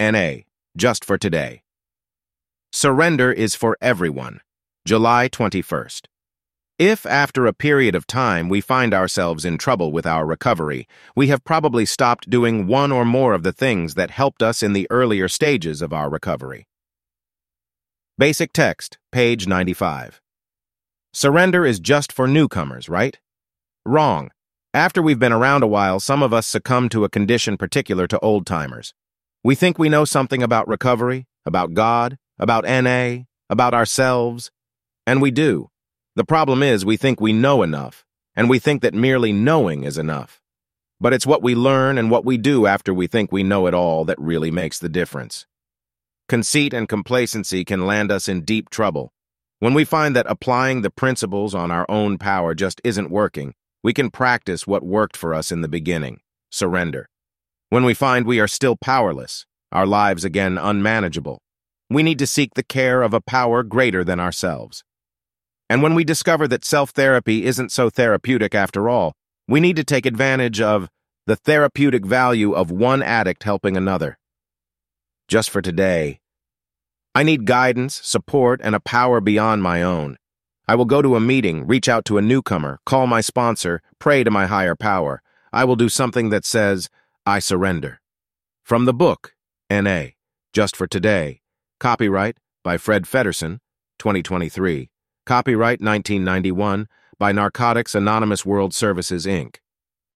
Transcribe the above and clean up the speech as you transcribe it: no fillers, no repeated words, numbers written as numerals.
N.A., just for today. Surrender is for everyone. July 21st. If, after a period of time, we find ourselves in trouble with our recovery, we have probably stopped doing one or more of the things that helped us in the earlier stages of our recovery. Basic text, page 95. Surrender is just for newcomers, right? Wrong. After we've been around a while, some of us succumb to a condition particular to old-timers. We think we know something about recovery, about God, about N.A., about ourselves, and we do. The problem is we think we know enough, and we think that merely knowing is enough. But it's what we learn and what we do after we think we know it all that really makes the difference. Conceit and complacency can land us in deep trouble. When we find that applying the principles on our own power just isn't working, we can practice what worked for us in the beginning: surrender. When we find we are still powerless, our lives again unmanageable, we need to seek the care of a power greater than ourselves. And when we discover that self-therapy isn't so therapeutic after all, we need to take advantage of the therapeutic value of one addict helping another. Just for today, I need guidance, support, and a power beyond my own. I will go to a meeting, reach out to a newcomer, call my sponsor, pray to my higher power. I will do something that says, I surrender. From the book, N.A., Just for Today. Copyright by Fred Feddersen, 2023. Copyright 1991 by Narcotics Anonymous World Services, Inc.